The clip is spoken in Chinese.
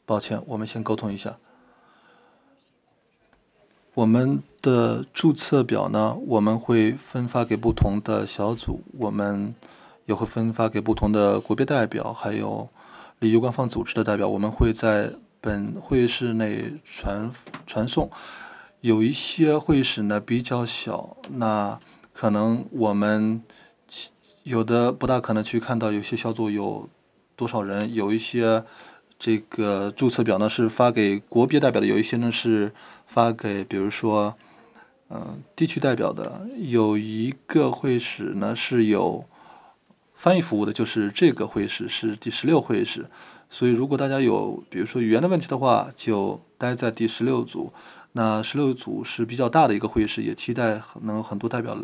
抱歉，我们先沟通一下。我们的注册表呢，我们会分发给不同的小组，我们也会分发给不同的国别代表，还有利益官方组织的代表。我们会在本会议室内传送。有一些会议室呢比较小，那可能我们有的不大可能去看到有些小组有多少人，有一些这个注册表呢是发给国别代表的，有一些呢是发给比如说地区代表的。有一个会室呢是有翻译服务的，就是这个会室是第16会室，所以如果大家有比如说语言的问题的话，就待在第16组。那16组是比较大的一个会议室，也期待能很多代表来。